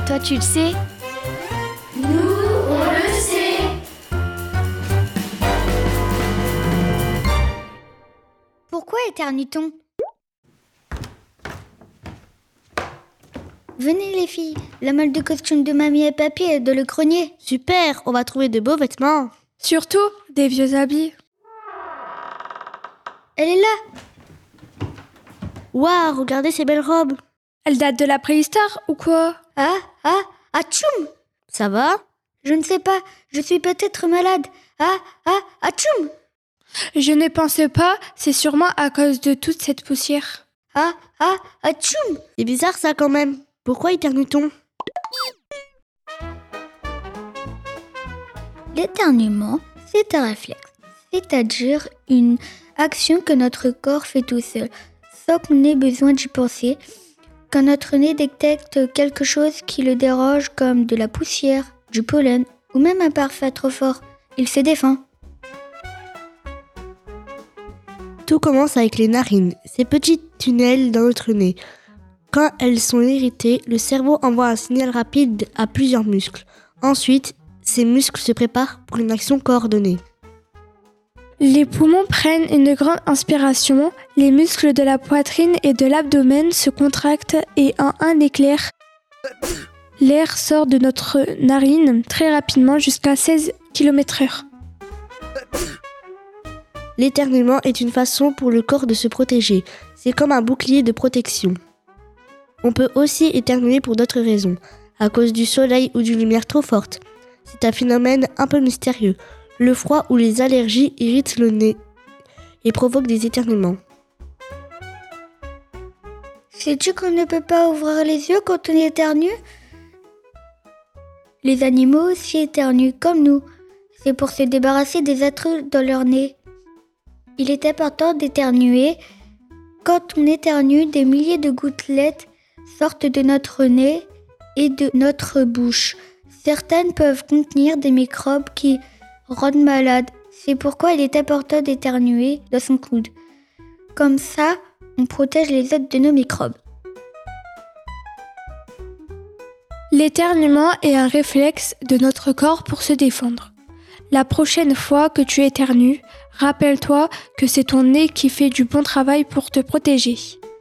Toi, tu le sais? Nous, on le sait. Pourquoi éternue-t-on? Venez les filles, la malle de costume de mamie et papy est dans le grenier. Super, on va trouver de beaux vêtements. Surtout des vieux habits. Elle est là. Waouh, regardez ces belles robes. Elle date de la préhistoire ou quoi? Atchoum! Ça va? Je ne sais pas, je suis peut-être malade. Atchoum! Je ne pense pas, c'est sûrement à cause de toute cette poussière. Atchoum! C'est bizarre ça quand même. Pourquoi éternue-t-on? L'éternuement, c'est un réflexe, c'est-à-dire une action que notre corps fait tout seul, sans qu'on ait besoin d'y penser. Quand notre nez détecte quelque chose qui le dérange, comme de la poussière, du pollen ou même un parfum trop fort, il se défend. Tout commence avec les narines, ces petits tunnels dans notre nez. Quand elles sont irritées, le cerveau envoie un signal rapide à plusieurs muscles. Ensuite, ces muscles se préparent pour une action coordonnée. Les poumons prennent une grande inspiration, les muscles de la poitrine et de l'abdomen se contractent et en un éclair, l'air sort de notre narine très rapidement jusqu'à 16 km/h. L'éternuement est une façon pour le corps de se protéger. C'est comme un bouclier de protection. On peut aussi éternuer pour d'autres raisons, à cause du soleil ou d'une lumière trop forte. C'est un phénomène un peu mystérieux. Le froid ou les allergies irritent le nez et provoquent des éternuements. Sais-tu qu'on ne peut pas ouvrir les yeux quand on éternue? Les animaux aussi éternuent comme nous. C'est pour se débarrasser des atruls dans leur nez. Il est important d'éternuer. Quand on éternue, des milliers de gouttelettes sortent de notre nez et de notre bouche. Certaines peuvent contenir des microbes qui rendent malade. C'est pourquoi il est important d'éternuer dans son coude. Comme ça, on protège les autres de nos microbes. L'éternuement est un réflexe de notre corps pour se défendre. La prochaine fois que tu éternues, rappelle-toi que c'est ton nez qui fait du bon travail pour te protéger.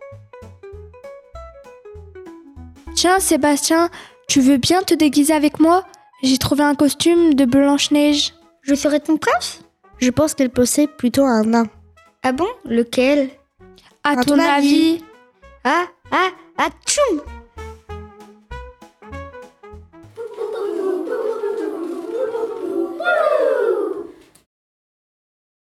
Tiens, Sébastien, tu veux bien te déguiser avec moi? J'ai trouvé un costume de Blanche-Neige. Je serai ton prince? Je pense qu'elle possède plutôt un nain. Ah bon? Lequel? À ton avis?